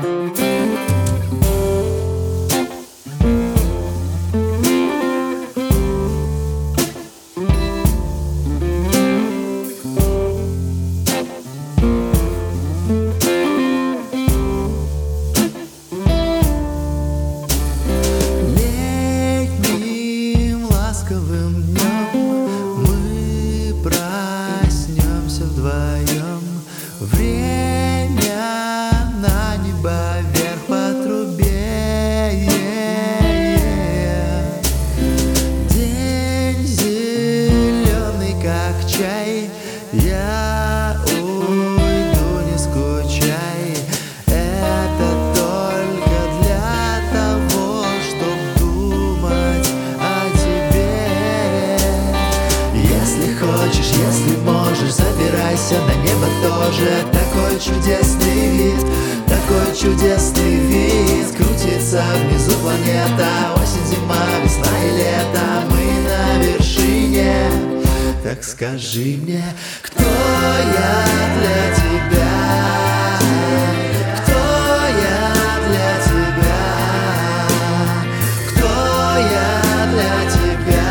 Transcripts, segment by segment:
Летним ласковым днем мы проснемся вдвоем. Время на небо вверх по трубе. День зеленый, как чай. Я уйду, не скучай. Это только для того, чтоб думать о тебе. Если хочешь, если можешь, забирайся на небо тоже. Такой чудесный вид, такой чудесный вид. Крутится внизу планета, осень, зима, весна и лето. Мы на вершине. Так скажи мне, кто я для тебя? Кто я для тебя? Кто я для тебя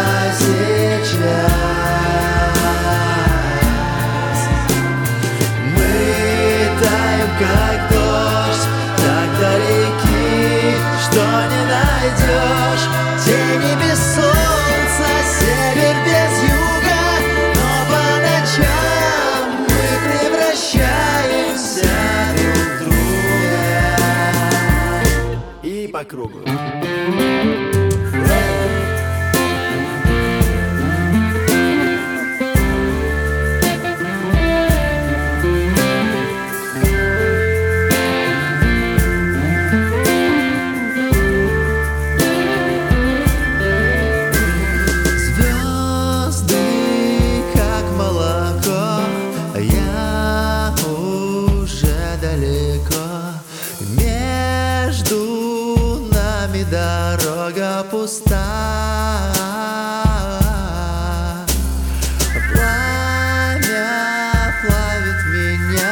сейчас? Мы таем, как дождь, так далеки, что не найдешь. Тени без солнца, север без юга, но по ночам мы превращаемся друг в друга. И по кругу. Звезды, как молоко, я уже далеко. Между нами дорога пуста. Пламя плавит меня,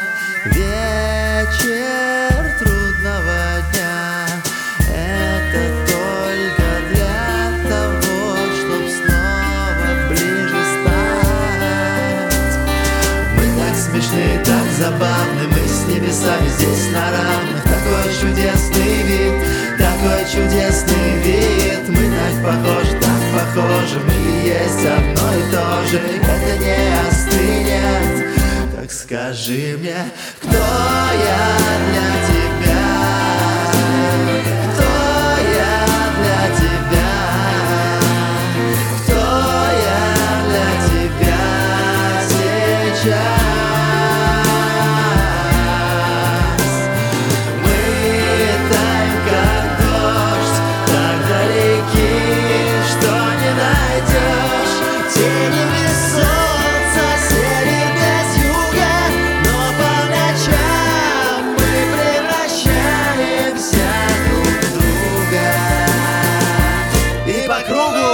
вечер трудного дня. Это только для того, чтоб снова ближе стать. Мы так смешны, так забавны, мы с небесами здесь на равных. Такой чудесный вид, такой чудесный вид. Мы так похожи, мы есть одно и то же. Это не остынет. Так скажи мне, кто я для тебя? Кто я для тебя? Кто я для тебя сейчас? Мы таем, как дождь, так далеки, что не найдешь. Тени без солнца, север без юга, но по ночам мы превращаемся друг в друга. И по кругу.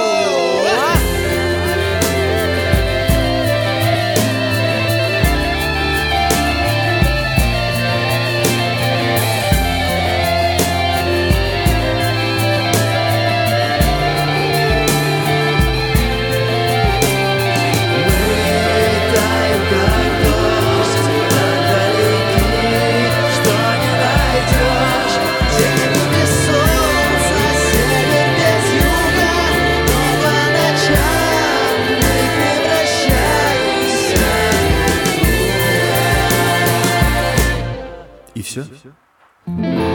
И все?